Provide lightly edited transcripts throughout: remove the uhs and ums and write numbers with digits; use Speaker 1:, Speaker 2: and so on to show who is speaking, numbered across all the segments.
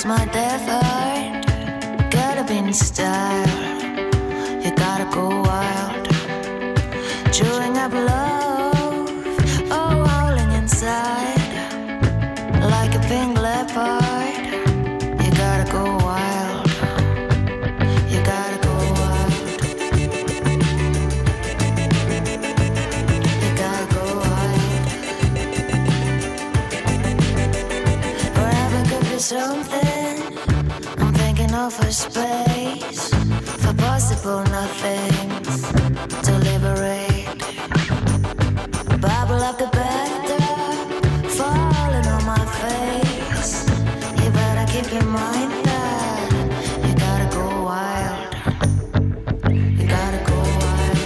Speaker 1: cross my death heart. Gotta be in style. You gotta go wild. Chewing up love, oh, howling inside. Like a pink leopard. You gotta go wild. You gotta go wild. You gotta go wild. Forever could be something. I'm thinking of a space for possible nothings to liberate. Bubble up the bathtub, falling on my face. You better keep in mind that you gotta go wild. You gotta go wild.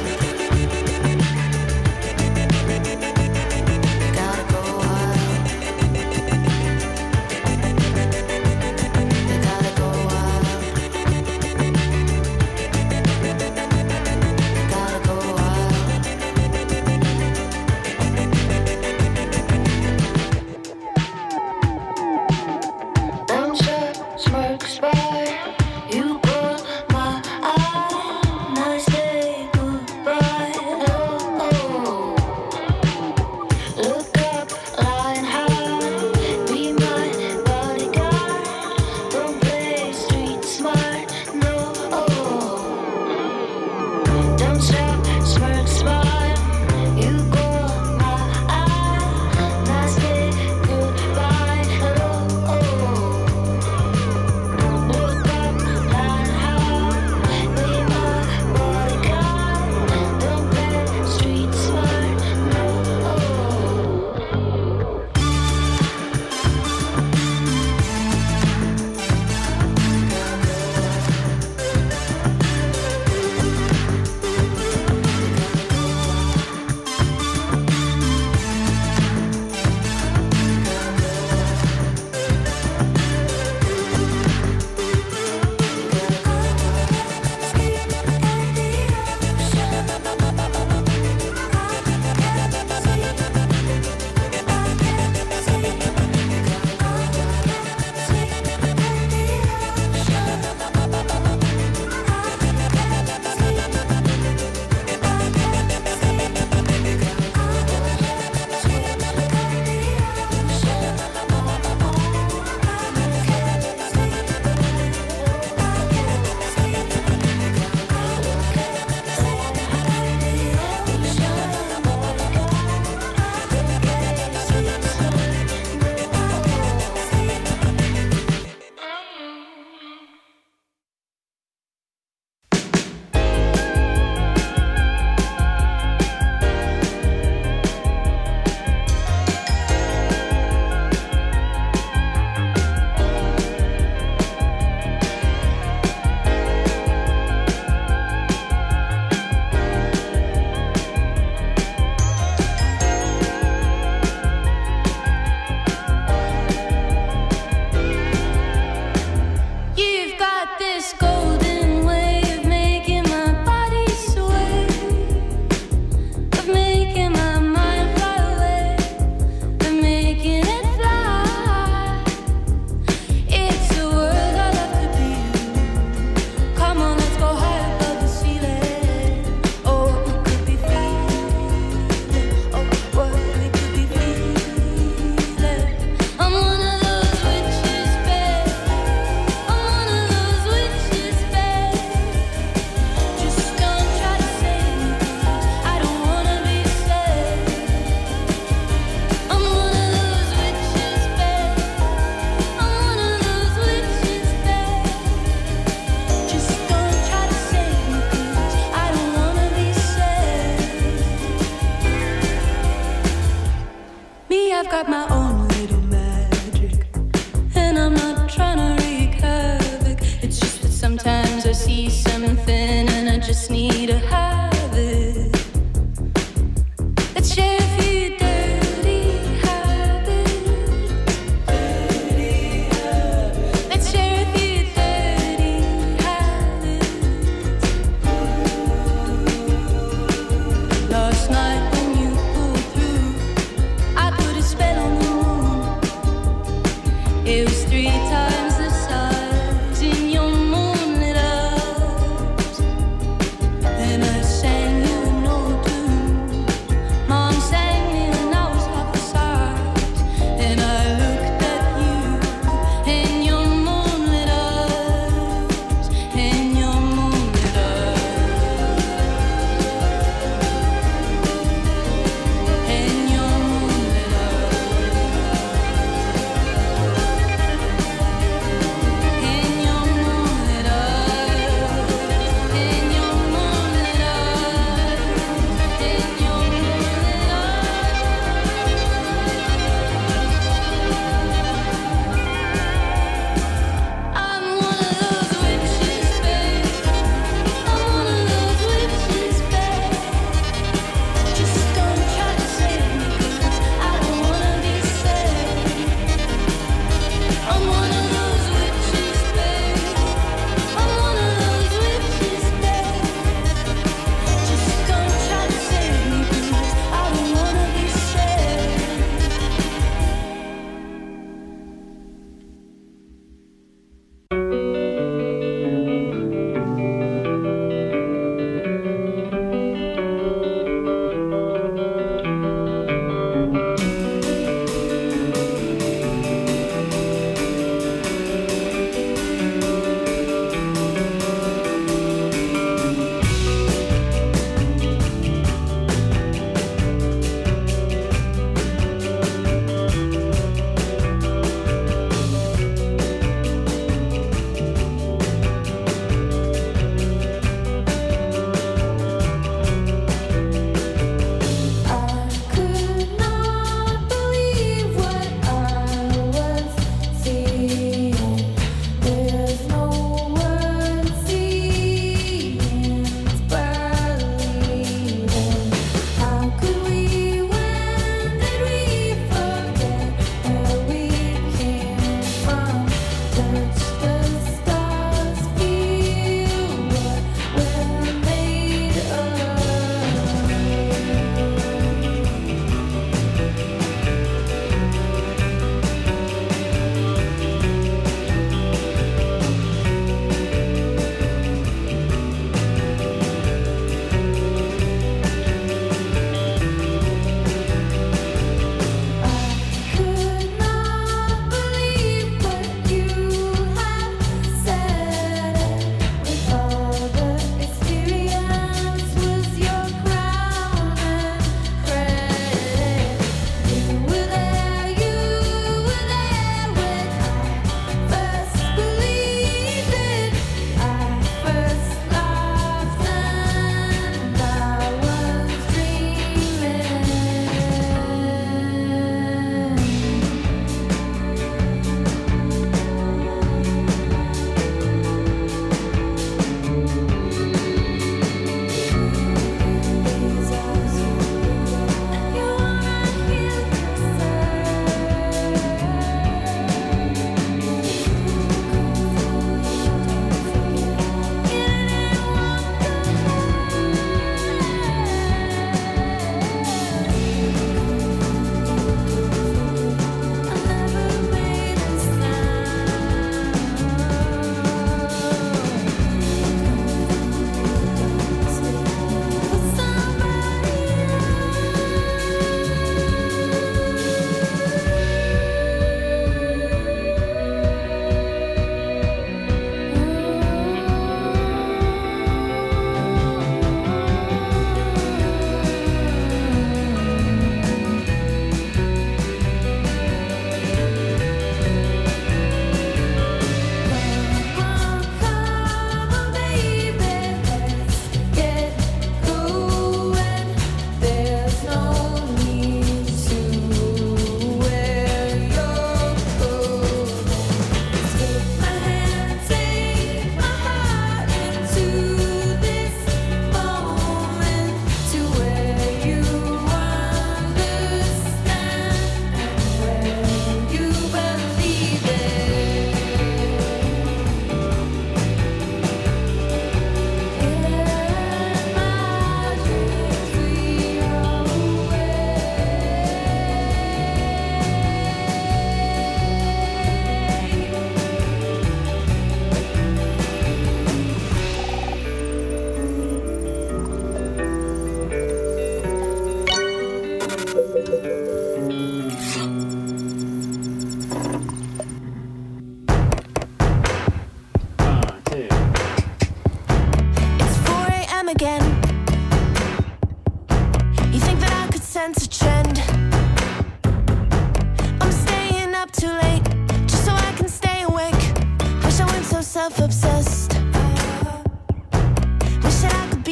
Speaker 1: You gotta go wild. You gotta go wild. You gotta go wild. Don't shut smirks by. You caught my eye. Nice day, goodbye. Oh, look up, line high. Be my bodyguard. Don't play street smart. No. Don't shut smirks by. You caught my eye. Nice day, goodbye. Oh. Look up, line high, be my bodyguard. Don't play street smart, no. You've got this golden way of making my body sway, of making my mind fly away, of making it fly. It's a world I love to be. Come on, let's go high above the ceiling. Oh, what we could be feeling. Oh, what we could be feeling. I'm one of those witches, babe. I'm one of those witches, babe. Just don't try to save me, 'cause I don't wanna be saved. I'm one of those witches, babe. I'm one of those witches, babe. Just don't try to save me, 'cause I don't wanna be saved. Me, I've got my own little magic, and I'm not trying to wreak havoc. It's just that sometimes I see something and I just need to have it. Let's share a few dirty habits. Let's share a few dirty habits. Last night when you pulled through, I put a spell on the moon. It was 3 times the size.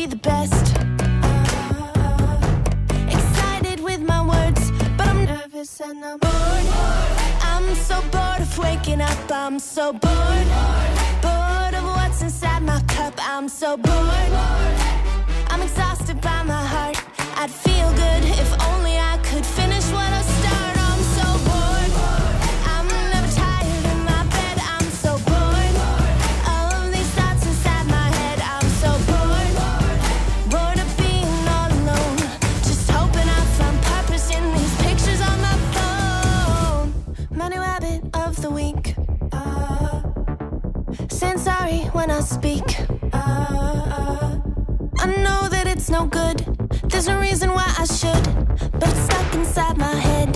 Speaker 1: be the best. Excited with my words, but I'm nervous and I'm bored. I'm so bored of waking up, I'm so bored. Bored of what's inside my cup, I'm so bored. I'm exhausted by my heart. I'd feel good if only I could finish what I start. I'm so bored. I'm never tired in my bed. I'm so bored of these thoughts inside my head. I'm so bored. Bored of being all alone. Just hoping I find purpose in these pictures on my phone. My new habit of the week. Saying sorry when I speak. I know that it's no good. There's no reason why I should, but it's stuck inside my head.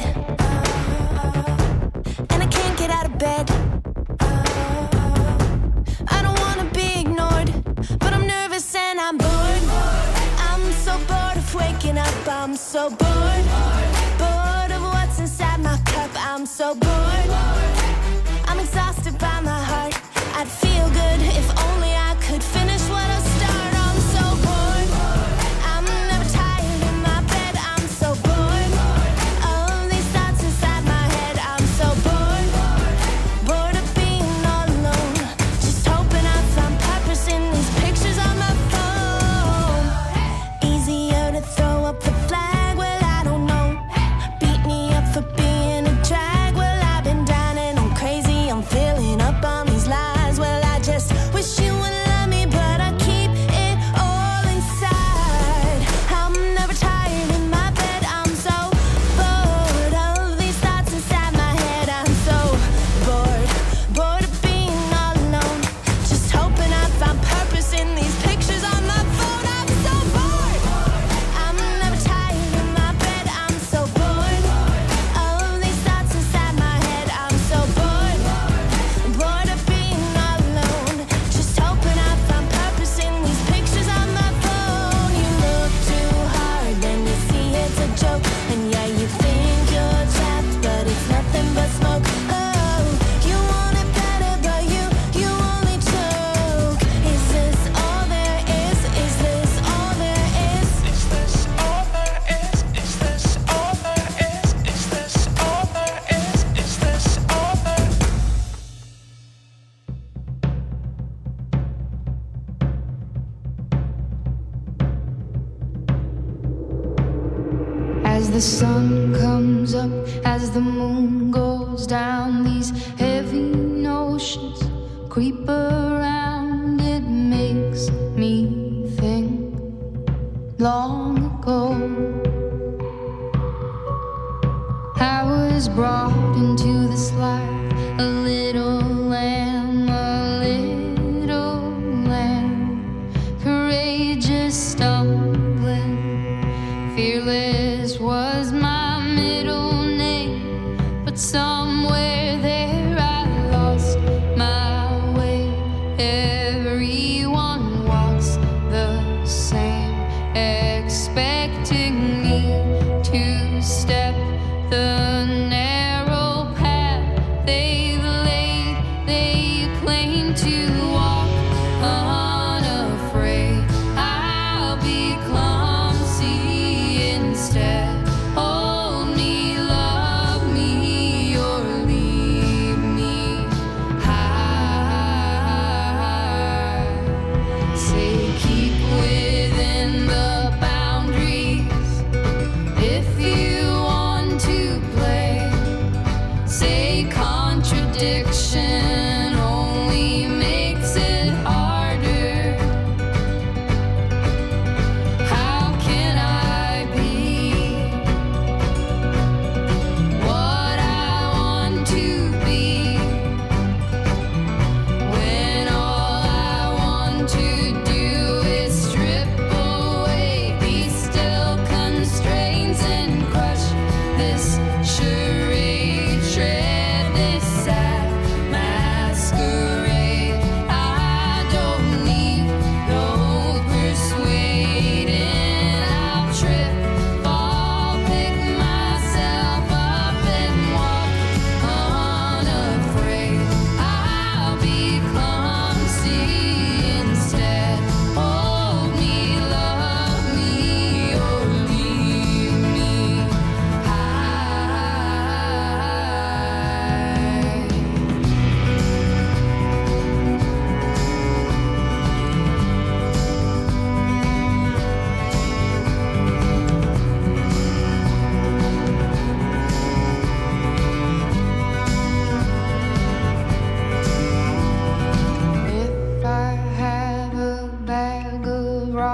Speaker 1: And I can't get out of bed. I don't wanna be ignored, but I'm nervous and I'm bored. I'm so bored of waking up, I'm so bored. Bored of what's inside my cup, I'm so bored. I'm exhausted by my heart. I'd feel good if only I could finish what I start. I'm so bored. I'm never tired in my bed. I'm so bored of these thoughts inside my head. I'm so bored. Bored of being all alone. Just hoping I find purpose in these pictures on my phone. Easier to throw up the flag. Well, I don't know. Beat me up for being a drag. Well, I've been down and I'm crazy. I'm filling up on these lies. Wish you would love me, but I keep it all inside. I'm never tired in my bed. I'm so bored of these thoughts inside my head. I'm so bored, bored of being all alone. Just hoping I find purpose in these pictures on my phone. I'm so bored. I'm never tired in my bed. I'm so bored of these thoughts inside my head. I'm so bored, bored of being all alone. Just hoping I find purpose in these pictures on my phone. You look too hard, then you see it's a joke. And yeah, you think you're trapped, but it's nothing but smoke. Oh, you want it better, but you only choke. Is this all there is? Is this all there is?
Speaker 2: Is this all there is? Is this all there is? Is this all there is? Is this all there?
Speaker 3: As the sun comes up, as the moon goes down, these heavy notions creep around. It makes me think long ago I was brought into this life a little lamb, courageous, stumbling, fearless was my middle name, but somewhere there I lost my way. Everyone walks the same, expecting me to step the narrow path they've laid.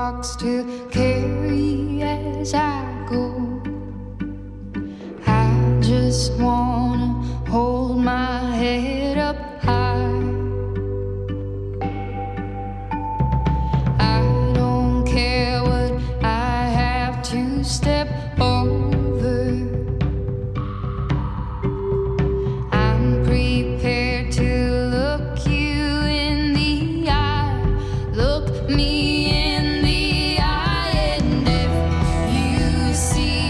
Speaker 3: rocks to carry as I go. I just wanna hold my head up high. I don't care what I have to step over. I'm prepared to look you in the eye. Look me in the eye, and if you see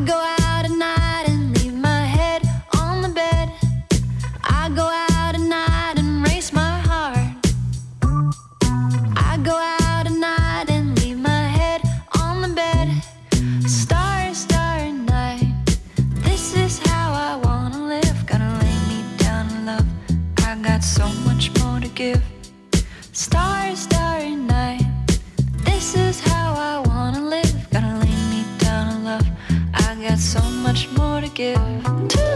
Speaker 1: go out at night and leave my head on the bed. I go out at night and race my heart. I go out at night and leave my head on the bed. Starry, starry night. This is how I wanna live. Gonna lay me down in love. I got so much more to give. Starry, starry night. This is how I wanna live. Gonna lay me down in love. I got so much more to give.